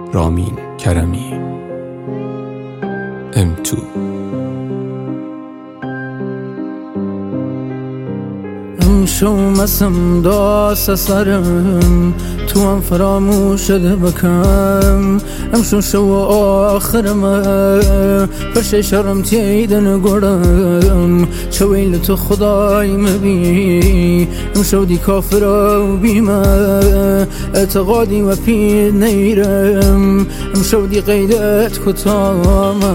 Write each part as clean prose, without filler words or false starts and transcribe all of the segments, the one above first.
رامین کرمی M2 شو مسم داس سرم تو هم فراموش بکم شو آخرم برش شرم تیدن گرم چویل تو خدای مبی شو دی کافر و بیمه اعتقادی و پید نیرم شو دی قیدت کتامه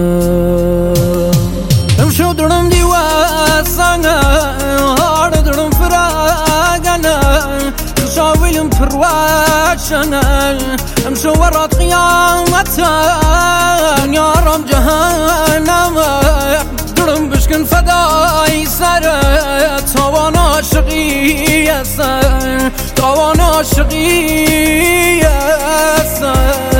شو درم دی واسانه درم فراغنا شاويلم فرواشنا امشو ورط قيامتها يا رب جهنم درم بشكن فداي سر توانا شقية سر توانا شقية سر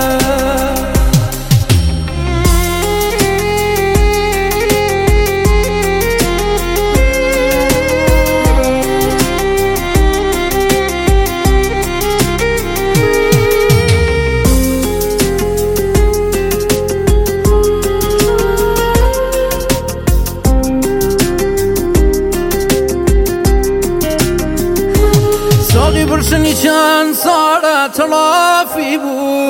برشنی چند ساعت تلافی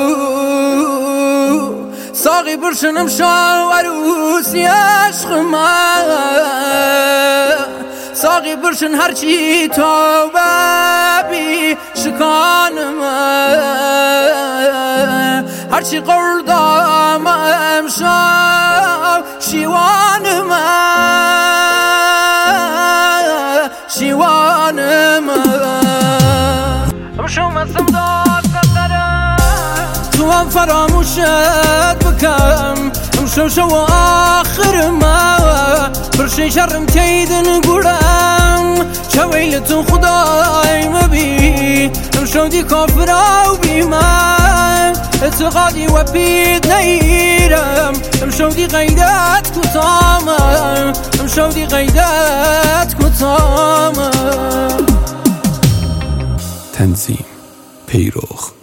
بود ساقی برشنم شال عروسی عشق من ساقی برشن هرچی تو ببی شکان من هرچی قردام امشب شیوان من شیوان من شو مسم داست سرم تو هم فراموشت بکم شو آخرم برشی شرم تیدن گرم چویل تو خدای مبی شو دی کافر و بیمن اعتقادی و پید نیرم شو دی قیدت کتامم شو دی قیدت کتامم تنظیم پیروخ